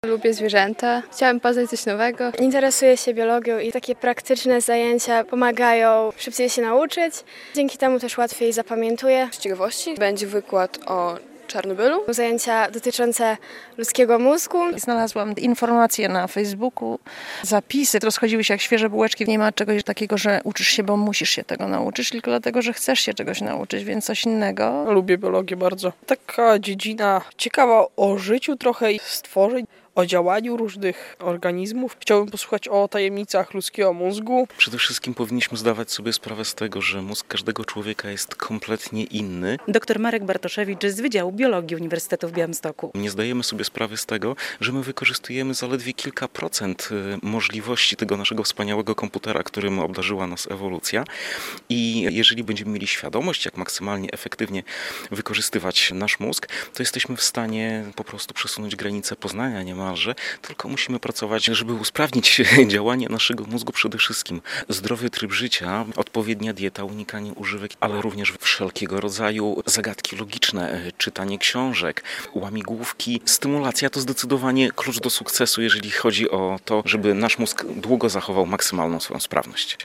Lubię zwierzęta. Chciałam poznać coś nowego. Interesuję się biologią i takie praktyczne zajęcia pomagają szybciej się nauczyć. Dzięki temu też łatwiej zapamiętuję. Z ciekawości będzie wykład o Czarnobylu. Zajęcia dotyczące ludzkiego mózgu. Znalazłam informacje na Facebooku, zapisy rozchodziły się jak świeże bułeczki. Nie ma czegoś takiego, że uczysz się, bo musisz się tego nauczyć, tylko dlatego, że chcesz się czegoś nauczyć, więc coś innego. Lubię biologię bardzo. Taka dziedzina ciekawa o życiu trochę i stworzeń, o działaniu różnych organizmów. Chciałbym posłuchać o tajemnicach ludzkiego mózgu. Przede wszystkim powinniśmy zdawać sobie sprawę z tego, że mózg każdego człowieka jest kompletnie inny. Dr Marek Bartoszewicz z Wydziału Biologii Uniwersytetu w Białymstoku. Nie zdajemy sobie sprawy z tego, że my wykorzystujemy zaledwie kilka procent możliwości tego naszego wspaniałego komputera, którym obdarzyła nas ewolucja. I jeżeli będziemy mieli świadomość, jak maksymalnie efektywnie wykorzystywać nasz mózg, to jesteśmy w stanie po prostu przesunąć granice poznania niemalże, tylko musimy pracować, żeby usprawnić działanie naszego mózgu przede wszystkim. Zdrowy tryb życia, odpowiednia dieta, unikanie używek, ale również wszelkiego rodzaju zagadki logiczne, czytanie książek, łamigłówki. Stymulacja to zdecydowanie klucz do sukcesu, jeżeli chodzi o to, żeby nasz mózg długo zachował maksymalną swoją sprawność.